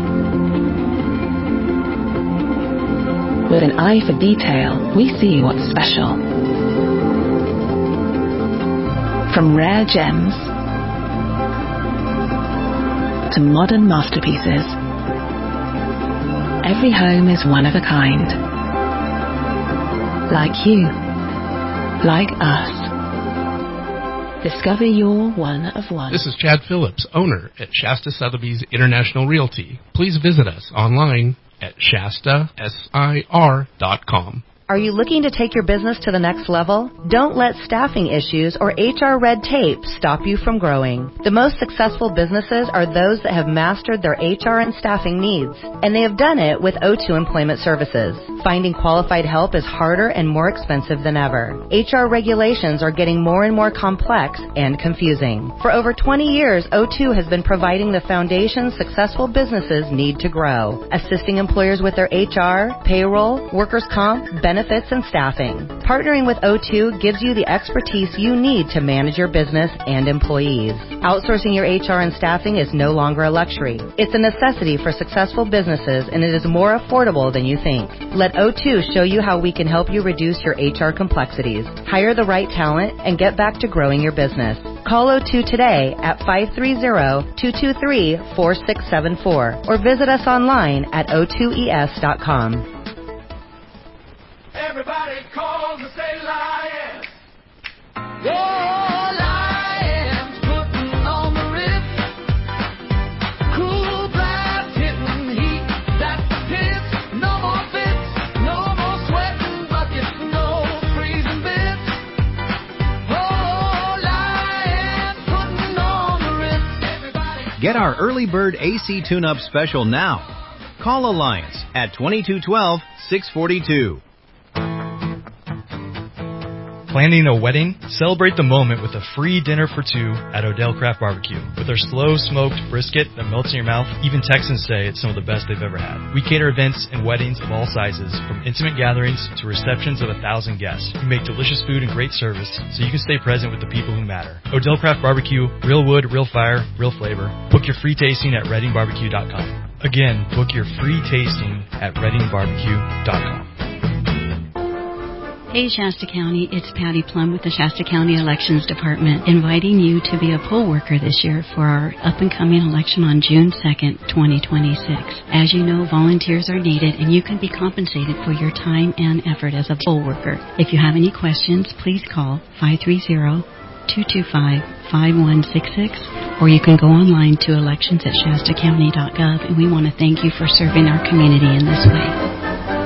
With an eye for detail, we see what's special. From rare gems to modern masterpieces, every home is one of a kind. Like you, like us. Discover your one of one. This is Chad Phillips, owner at Shasta Sotheby's International Realty. Please visit us online at Shasta S I R dot com. Are you looking to take your business to the next level? Don't let staffing issues or H R red tape stop you from growing. The most successful businesses are those that have mastered their H R and staffing needs, and they have done it with O two Employment Services. Finding qualified help is harder and more expensive than ever. H R regulations are getting more and more complex and confusing. For over twenty years, O two has been providing the foundation successful businesses need to grow, assisting employers with their H R, payroll, workers' comp, benefits, benefits, and staffing. Partnering with O two gives you the expertise you need to manage your business and employees. Outsourcing your H R and staffing is no longer a luxury. It's a necessity for successful businesses, and it is more affordable than you think. Let O two show you how we can help you reduce your H R complexities, hire the right talent, and get back to growing your business. Call O two today at five three zero, two two three, four six seven four or visit us online at O two E S dot com. Everybody calls and say lions. Oh, lions putting on the ritz. Cool blast hitting heat. That's the pits. No more fits. No more sweating buckets. No freezing bits. Oh, lions putting on the ritz. Everybody. Get our early bird A C tune-up special now. Call Alliance at twenty-two twelve, six forty-two. Planning a wedding? Celebrate the moment with a free dinner for two at Odell Craft Barbecue. With our slow smoked brisket that melts in your mouth, even Texans say it's some of the best they've ever had. We cater events and weddings of all sizes, from intimate gatherings to receptions of a thousand guests. We make delicious food and great service so you can stay present with the people who matter. Odell Craft Barbecue, real wood, real fire, real flavor. Book your free tasting at reading barbecue dot com. Again, book your free tasting at reading barbecue dot com. Hey Shasta County, it's Patty Plum with the Shasta County Elections Department, inviting you to be a poll worker this year for our up-and-coming election on June second, twenty twenty-six. As you know, volunteers are needed, and you can be compensated for your time and effort as a poll worker. If you have any questions, please call five three zero, two two five, five one six six, or you can go online to elections at shasta county dot gov, and we want to thank you for serving our community in this way.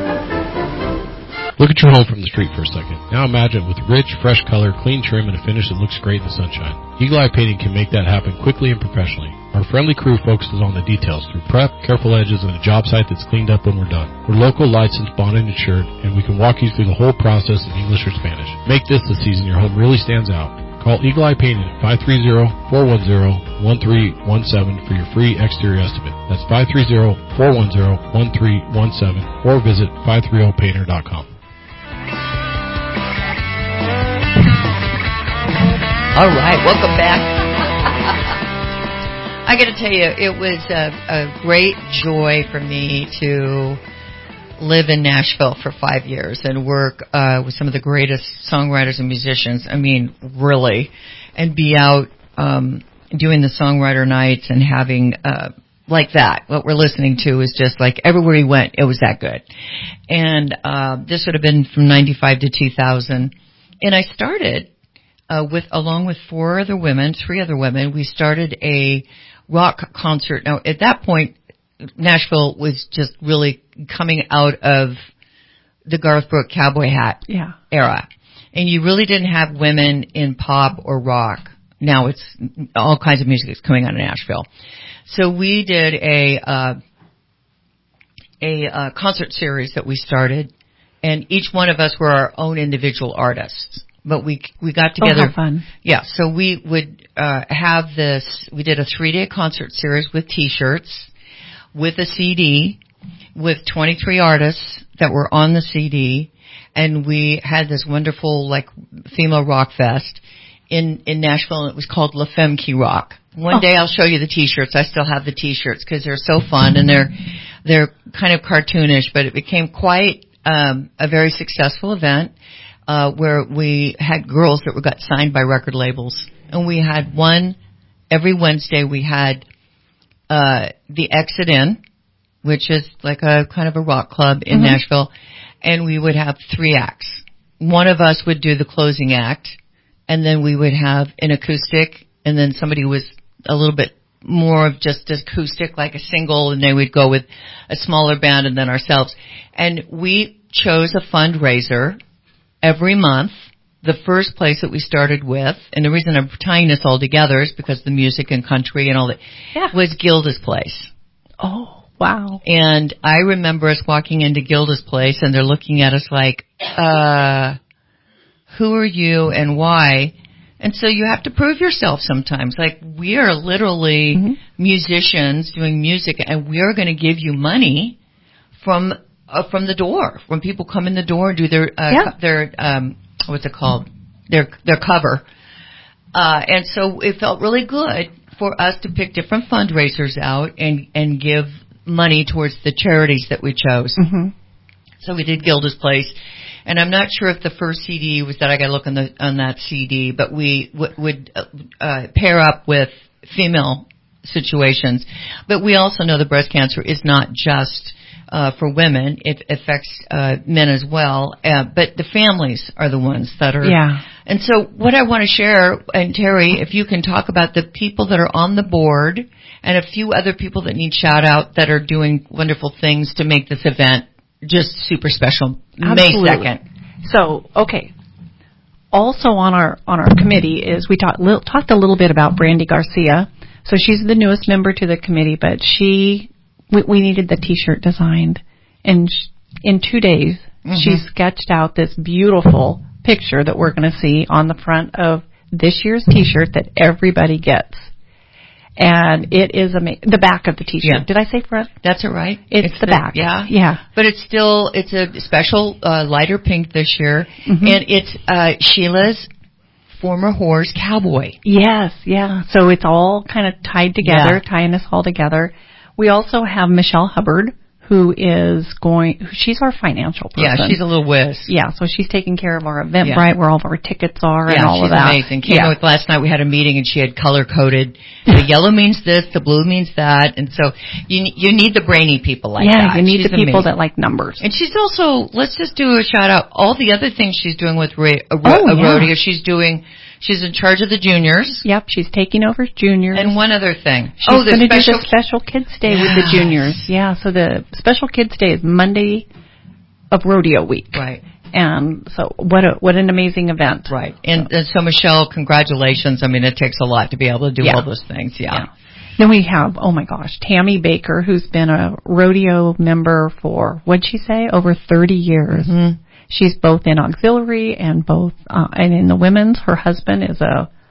Look at your home from the street for a second. Now imagine with rich, fresh color, clean trim, and a finish that looks great in the sunshine. Eagle Eye Painting can make that happen quickly and professionally. Our friendly crew focuses on the details through prep, careful edges, and a job site that's cleaned up when we're done. We're local, licensed, bonded, and insured, and we can walk you through the whole process in English or Spanish. Make this the season your home really stands out. Call Eagle Eye Painting at five three zero, four one zero, one three one seven for your free exterior estimate. That's five three zero, four one zero, one three one seven or visit five three zero painter dot com. All right, welcome back. I got to tell you, it was a, a great joy for me to live in Nashville for five years and work uh, with some of the greatest songwriters and musicians. I mean, really, and be out um, doing the songwriter nights and having uh, like that. What we're listening to is just like everywhere we went, it was that good. And uh, this would have been from ninety-five to two thousand, and I started uh, with along with four other women, three other women. We started a rock concert. Now, at that point, Nashville was just really coming out of the Garth Brooks cowboy hat yeah. era. And you really didn't have women in pop or rock. Now it's all kinds of music is coming out of Nashville. So we did a uh, a uh, concert series that we started, and each one of us were our own individual artists. But we we got together. Oh, how fun. Yeah, so we would uh, have this. We did a three-day concert series with T-shirts, with a C D, with twenty-three artists that were on the C D, and we had this wonderful like female rock fest in in Nashville, and it was called La Femme Qui Rock. One oh. day I'll show you the T-shirts. I still have the T-shirts because they're so fun and they're they're kind of cartoonish, but it became quite um, a very successful event. Uh, where we had girls that were got signed by record labels, and we had one every Wednesday. We had uh, the Exit In, which is like a kind of a rock club in mm-hmm. Nashville, and we would have three acts. One of us would do the closing act, and then we would have an acoustic, and then somebody was a little bit more of just acoustic, like a single, and they would go with a smaller band, and then ourselves. And we chose a fundraiser every month. The first place that we started with, and the reason I'm tying this all together is because the music and country and all that, yeah. was Gilda's Place. Oh, wow. And I remember us walking into Gilda's Place, and they're looking at us like, uh, who are you and why? And so you have to prove yourself sometimes. Like, we are literally mm-hmm. musicians doing music, and we are going to give you money from Uh, from the door, when people come in the door and do their uh, yeah. co- their um, what's it called, their their cover, uh, and so it felt really good for us to pick different fundraisers out and and give money towards the charities that we chose. Mm-hmm. So we did Gilda's Place, and I'm not sure if the first C D was that. I got to look on the on that C D, but we w- would uh, uh, pair up with female situations, but we also know that breast cancer is not just Uh, for women, it affects uh, men as well, uh, but the families are the ones that are. Yeah. And so what I want to share, and Terry, if you can talk about the people that are on the board and a few other people that need shout out that are doing wonderful things to make this event just super special. Absolutely. May second. So, okay. Also on our on our committee is we talked li- talked a little bit about Brandy Garcia. So she's the newest member to the committee, but she. We, we needed the T-shirt designed, and sh- in two days, mm-hmm. she sketched out this beautiful picture that we're going to see on the front of this year's T-shirt that everybody gets. And it is ama- the back of the T-shirt. Yeah. Did I say front? That's all right. It's, it's the, the back. Yeah, yeah. But it's still it's a special uh, lighter pink this year, mm-hmm. and it's uh, Sheila's former whore's cowboy. Yes, yeah. So it's all kind of tied together, yeah. tying us all together. We also have Michelle Hubbard, who is going, she's our financial person. Yeah, she's a little whiz. Yeah, so she's taking care of our event, yeah. right, where all of our tickets are yeah, and all of that. Yeah, she's amazing. Came yeah. with last night, we had a meeting, and she had color-coded. The yellow means this, the blue means that, and so you you need the brainy people like yeah, that. Yeah, you need she's the people amazing. that like numbers. And she's also, let's just do a shout-out, all the other things she's doing with ra- a, oh, a yeah. rodeo. She's doing... She's in charge of the juniors. Yep, she's taking over juniors. And one other thing. She's oh, the going to special... do the special kids day yes. with the juniors. Yeah, so the special kids day is Monday of rodeo week. Right. And so what a what an amazing event. Right. And, and so Michelle, congratulations. I mean, it takes a lot to be able to do yeah. all those things. Yeah. yeah. Then we have, oh my gosh, Tammy Baker, who's been a rodeo member for, what'd she say, over thirty years. Mm-hmm. She's both in auxiliary and both, uh, and in the women's. Her husband is a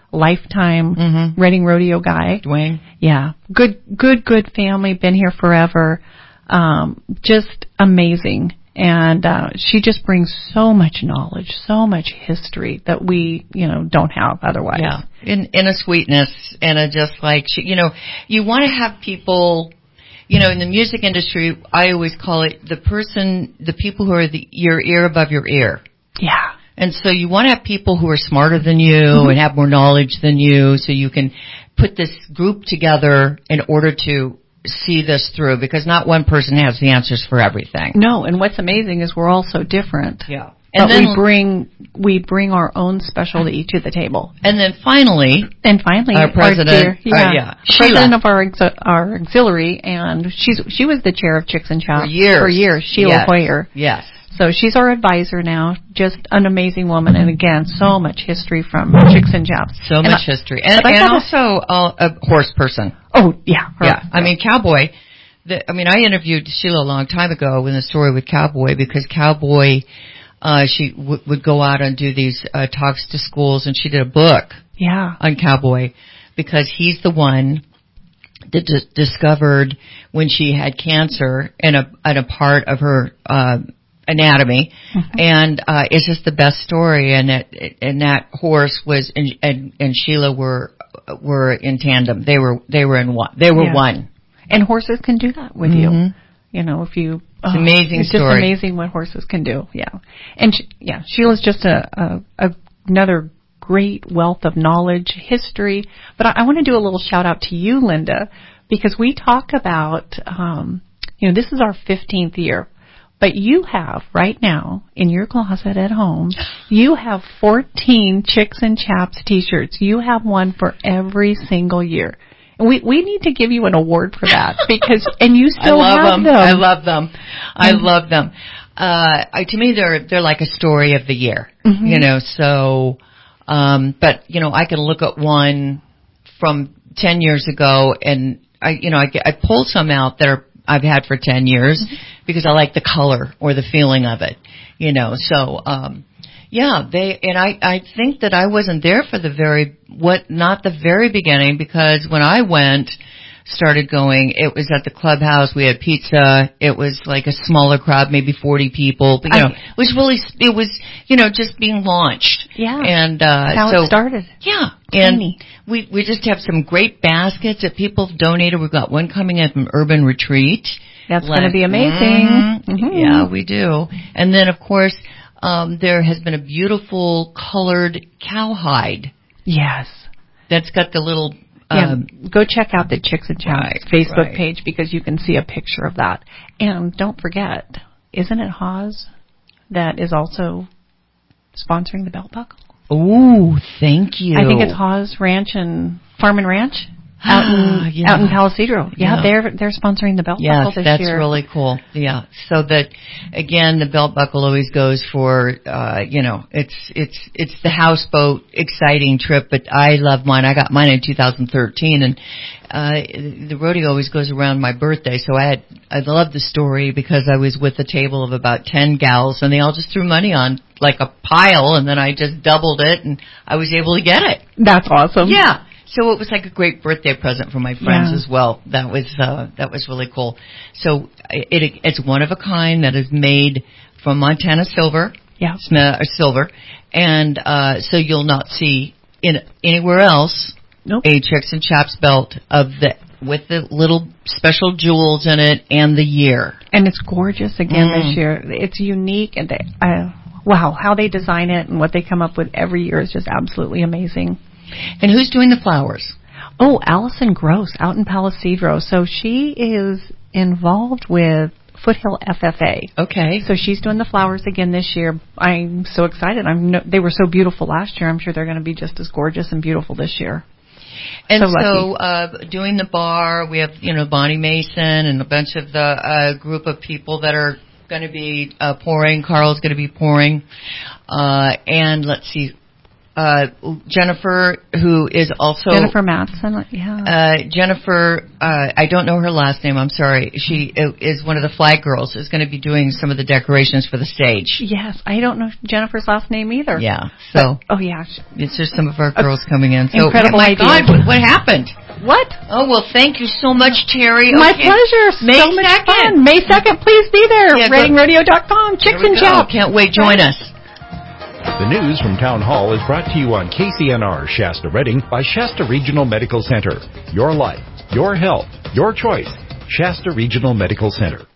lifetime Mm-hmm. Reading Rodeo guy. Dwayne. Yeah. Good, good, good family. Been here forever. Um, just amazing. And uh, she just brings so much knowledge, so much history that we, you know, don't have otherwise. Yeah, in in a sweetness and a just like she, you know, you want to have people, you know, in the music industry. I always call it the person, the people who are the your ear above your ear. Yeah. And so you want to have people who are smarter than you Mm-hmm. and have more knowledge than you, so you can put this group together in order to see this through, because not one person has the answers for everything. No, and what's amazing is we're all so different. Yeah. And And then we bring we bring our own specialty to the table. And then finally, and finally, our president, our dear, yeah, uh, yeah, president Sheila. of our ex- our auxiliary, and she's she was the chair of Chicks and Chops For years. For years, Sheila Yes. Hoyer. Yes. So she's our advisor now. Just an amazing woman, and again, so much history from Chicks and Chops. So and much I, history, and, I and gotta- also uh, a horse person. Oh yeah, her, Yeah, I mean Cowboy. The, I mean, I interviewed Sheila a long time ago in the story with Cowboy, because Cowboy, uh, she w- would go out and do these uh, talks to schools, and she did a book yeah on Cowboy, because he's the one that d- discovered when she had cancer in a in a part of her uh, anatomy, Mm-hmm. and uh, it's just the best story. And that and that horse was and and, and Sheila were were in tandem. They were they were in one. They were Yeah. one. And horses can do that with Mhm. you. You know, if you It's an amazing it's story. just amazing what horses can do. Yeah, and she, yeah, Sheila's just a, a, a another great wealth of knowledge, history. But I, I want to do a little shout out to you, Linda, because we talk about um, you know, this is our fifteenth year. But you have, right now, in your closet at home, you have fourteen Chicks and Chaps t-shirts. You have one for every single year. And we, we need to give you an award for that, because, and you still I love have them. them. I love them. I Mhm. love them. Uh, I, to me, they're they're like a story of the year. Mhm. You know, so, um, but you know, I can look at one from ten years ago, and I, you know, I, I pulled some out that are I've had for ten years Mm-hmm. because I like the color or the feeling of it. You know, so. um Yeah, they and I. I think that I wasn't there for the very what, not the very beginning, because when I went, started going, it was at the clubhouse. We had pizza. It was like a smaller crowd, maybe forty people. But you know, it was really, it was you know just being launched. Yeah, and uh, how so it started. Yeah, Tiny. and we we just have some great baskets that people have donated. We've got one coming in from Urban Retreat. That's Like- going to be amazing. Mhm. Mhm. Yeah, we do. And then of course. Um, there has been a beautiful colored cowhide. Yes. That's got the little... Yeah, Um, go check out the Chicks and Chops Right, Facebook right. page, because you can see a picture of that. And don't forget, isn't it Haas that is also sponsoring the belt buckle? Ooh, thank you. I think it's Haas Ranch and Farm and Ranch out in Yeah. out in Palisadro. Yeah, Yeah. they're they're sponsoring the belt Yes, buckle this that's year. really cool. Yeah. So that, again, the belt buckle always goes for, uh, you know, it's, it's, it's the houseboat exciting trip, but I love mine. I got mine in two thousand thirteen, and, uh, the rodeo always goes around my birthday. So I had, I love the story because I was with a table of about ten gals, and they all just threw money on like a pile, and then I just doubled it, and I was able to get it. That's awesome. Yeah. So it was like a great birthday present for my friends Yeah. as well. That was uh, that was really cool. So it, it's one of a kind that is made from Montana silver. Yeah. Sm- silver, and uh, so you'll not see in anywhere else nope. a Chicks and Chaps belt of the with the little special jewels in it and the year. And it's gorgeous again Mm. this year. It's unique, and they, uh, wow, how they design it and what they come up with every year is just absolutely amazing. And who's doing the flowers? Oh, Allison Gross out in Palisadro. So she is involved with Foothill F F A. Okay. So she's doing the flowers again this year. I'm so excited. I'm no, they were so beautiful last year. I'm sure they're going to be just as gorgeous and beautiful this year. And so, so uh, doing the bar, we have, you know, Bonnie Mason and a bunch of the uh, group of people that are going to be uh, pouring. Carl's going to be pouring. Uh, and let's see. uh, Jennifer, who is also Jennifer Matheson. Yeah. Uh, Jennifer, uh, I don't know her last name. I'm sorry. She is one of the flag girls. Is going to be doing some of the decorations for the stage. Yes, I don't know Jennifer's last name either. Yeah. So. But, oh yeah. It's just some of our girls uh, coming in. So, incredible oh my idea. God, what, what happened? What? Oh, well, thank you so much, Terry. My okay. pleasure. May so much second. fun. May second, please be there. Yeah, Reading Radio dot com. Chicks and Chops. Can't wait. Join us. The news from Town Hall is brought to you on K C N R Shasta Reading by Shasta Regional Medical Center. Your life, your health, your choice. Shasta Regional Medical Center.